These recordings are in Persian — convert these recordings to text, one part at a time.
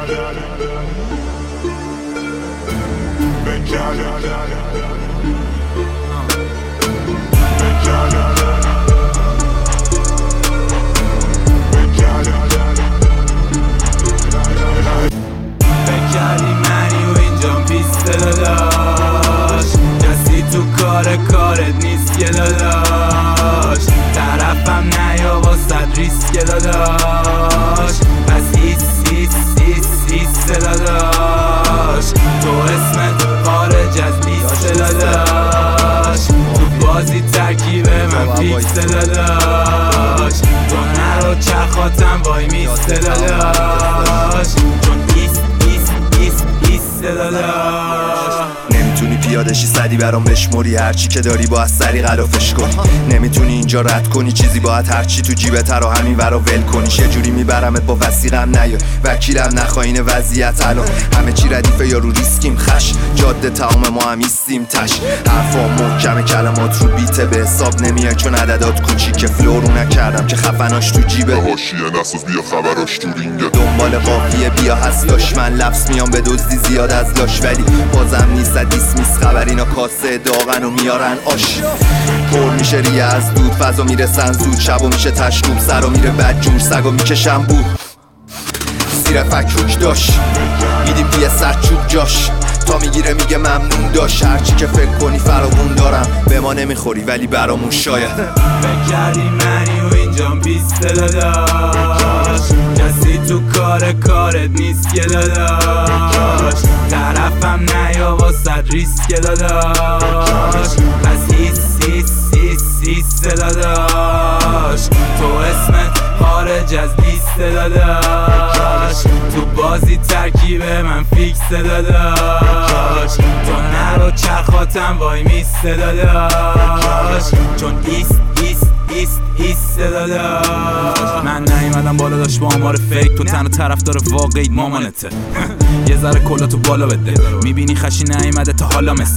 بکردی منی و اینجام پیسته داداش، کسی تو کارت نیست که داداش، طرفم نیا واسد ریسک داداش، پس هیس داداش، تو اسمت خارج از لیست داداش، تو بازی ترکیب من فیکس داداش، تو نرو چرخاتم وای میسته داداش، چون ایست داداش. نمیتونی پیادشی صدی برام بشموری، هرچی که داری باید سری غلافش کنی، نمیتونی اینجا رد کنی چیزی باید هرچی تو جیبت رو همین ورا ول کنی، یه جوری میبرمت با وثیقم نیا وکیلم نخواین وضعیت الان همه چی ردیفه یا رو ریسکیم خش جاده تمام ما هم ایستیم تش، حرفا محکمه کلمات رو بیته به حساب نمیای چون عددات کوچیکه، فلورو نکردم که خفناش تو جیبه حاشیه نساز بیا خبراش تو رینگه، دنبال قافیه بیا هستاش، من لفظ میام به دزدی زیاد از لاش ولی بازم نیست دیس خبر اینا کاسه داغن و میارن آش، پر میشه ریه از دود فضا میرسن زود، شبا میشه تشروب سرا میره بد جور سگا میکشم بود زیر فکروک داشت میدیم بیه سرچوب جاش تا میگیره میگه ممنون داشت، هرچی که فکر کنی فراغون دارم به ما نمیخوری ولی برامون شاید بکردی منی و اینجام پیسته داداش، کسی تو کارت نیست که داداش، طرفم نیا واسد ریسک داداش، پس هیس داداش، تو اسمت خارج از لیست داداش، تو بازی ترکیب من فیکس داداش، تو نرو چرخاتم وای میسته داداش، چون ایست داداش. من نیومدم بالا داشت با آمار فیک، تو تنها طرفدار واقعی مامانته یه ذره کلا تو بالا بده، میبینی خشی نیومده تا حالا مثل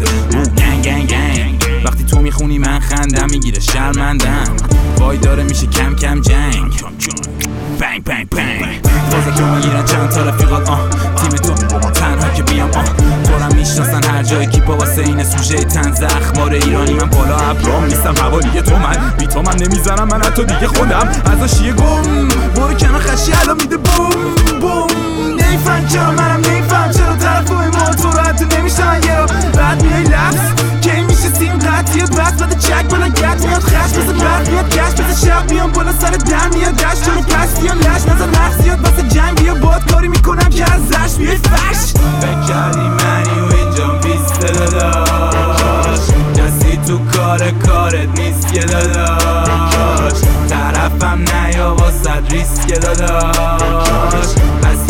گنگ وقتی تو میخونی من خندم میگیره شرمندم، وای داره میشه کم کم جنگ بنگ تازه تو میگیرن چند تا رفیقات تیم تو تنها که بیام تو رم میشناسن هر جای کیپا واسه این سوژه تنز اخبار ایرانی، من بالا ابرام نیستم حوالی تو من بی تو من نمیزنم من حتی دیگه خودم ازش یه گم برو کنار خشی الان میده بوم نیفهم چرا منم نیفهم چرا طرفای ما تو رو حتی نمیشن یه بعد میای لفظ کی میشه سیم قطعیه بس بده چک بالا گت میاد خش بسه برد میاد گشت بسه شب میام بالا سر در میاد دشت چون پس بیان لش نظر نفسیات واسه جنگ بیا باد کاری میکنم که از زشت بیای فرش بکردی منی و اینجام پیسته داداش، کسی تو کارت نیست که داداش، طرفم نیا واسد ریسک داداش، پس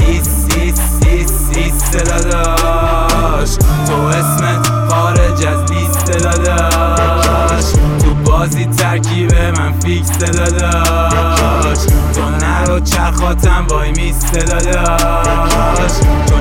هیس داداش، تو اسمت خارج از لیست داداش، تو بازی ترکیب من فیکس داداش، تو نرو چرخاتم وای میسته داداش،